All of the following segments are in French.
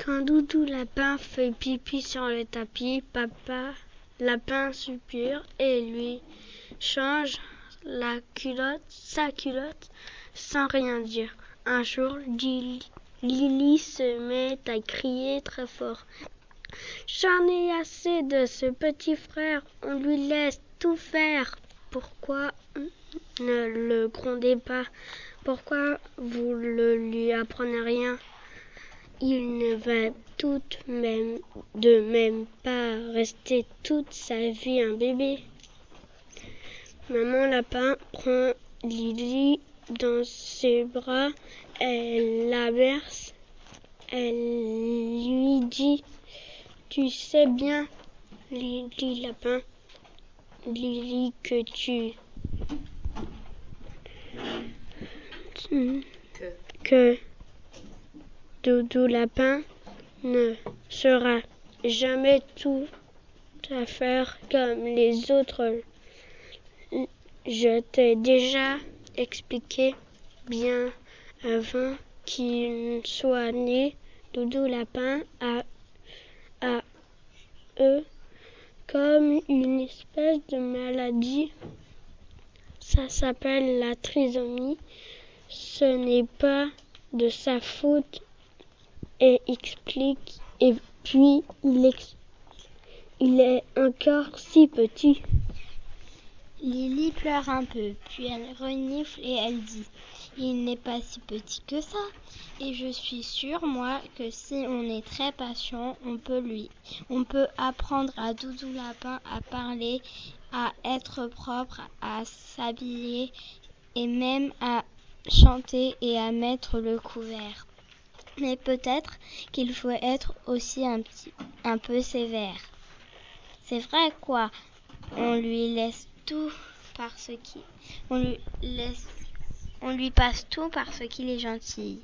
Quand Doudou Lapin fait pipi sur le tapis, Papa Lapin soupire et lui change sa culotte sans rien dire. Un jour, Lily se met à crier très fort. J'en ai assez de ce petit frère, on lui laisse tout faire. Pourquoi ne le grondez pas? Pourquoi vous ne lui apprenez rien? Il ne va de même pas rester toute sa vie un bébé. Maman Lapin prend Lily dans ses bras, elle la berce, elle lui dit: tu sais bien, Lily Lapin, Lily, que Doudou Lapin ne sera jamais tout à faire comme les autres. Je t'ai déjà expliqué bien avant qu'il soit né. Doudou Lapin a comme une espèce de maladie. Ça s'appelle la trisomie. Ce n'est pas de sa faute. Et explique. Et puis il est encore si petit. Lily pleure un peu, puis elle renifle et elle dit: il n'est pas si petit que ça. Et je suis sûre, moi, que si on est très patient, on peut apprendre à Doudou Lapin à parler, à être propre, à s'habiller et même à chanter et à mettre le couvert. Mais peut-être qu'il faut être aussi un peu sévère. C'est vrai quoi, on lui laisse tout on lui passe tout parce qu'il est gentil.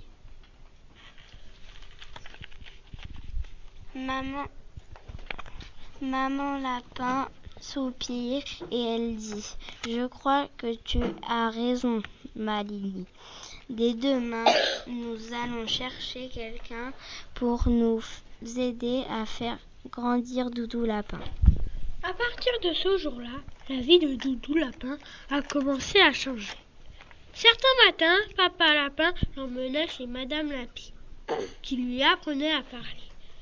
Maman Lapin soupire et elle dit: je crois que tu as raison, ma Lily. Dès demain, nous allons chercher quelqu'un pour nous aider à faire grandir Doudou Lapin. À partir de ce jour-là, la vie de Doudou Lapin a commencé à changer. Certains matins, Papa Lapin l'emmena chez Madame Lapine, qui lui apprenait à parler.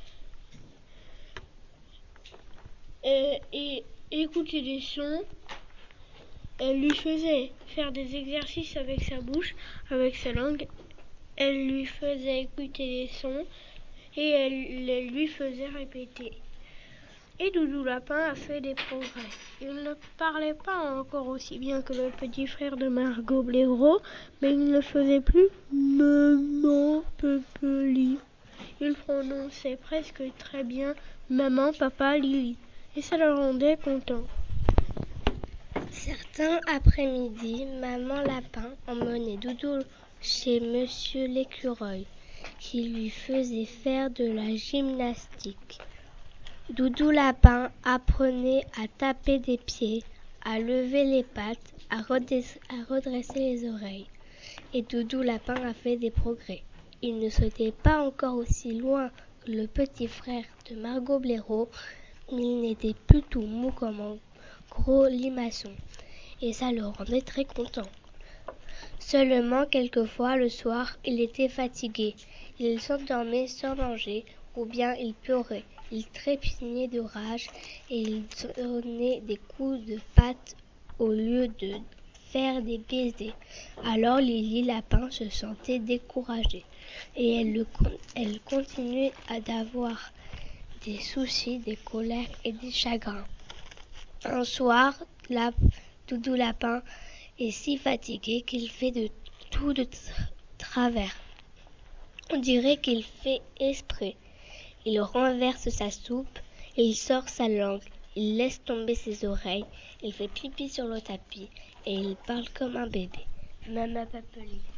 Et écouter des sons. Elle lui faisait faire des exercices avec sa bouche, avec sa langue. Elle lui faisait écouter des sons et elle lui faisait répéter. Et Doudou Lapin a fait des progrès. Il ne parlait pas encore aussi bien que le petit frère de Margot Blaireau, mais il ne faisait plus maman, Pepeli. Il prononçait presque très bien maman, papa, Lily. Et ça le rendait content. Certains après-midi, Maman Lapin emmenait Doudou chez Monsieur l'Écureuil, qui lui faisait faire de la gymnastique. Doudou Lapin apprenait à taper des pieds, à lever les pattes, à redresser les oreilles. Et Doudou Lapin a fait des progrès. Il ne sautait pas encore aussi loin que le petit frère de Margot Blaireau, mais il n'était plus tout mou comme un gros limaçon. Et ça le rendait très content. Seulement, quelquefois, le soir, il était fatigué. Il s'endormait sans manger, ou bien il pleurait. Il trépignait de rage et il donnait des coups de patte au lieu de faire des baisers. Alors Lily Lapin se sentait découragée et elle continuait d'avoir des soucis, des colères et des chagrins. Un soir, Doudou Lapin est si fatigué qu'il fait tout de travers. On dirait qu'il fait exprès. Il renverse sa soupe, il sort sa langue, il laisse tomber ses oreilles, il fait pipi sur le tapis et il parle comme un bébé. Maman Papeli.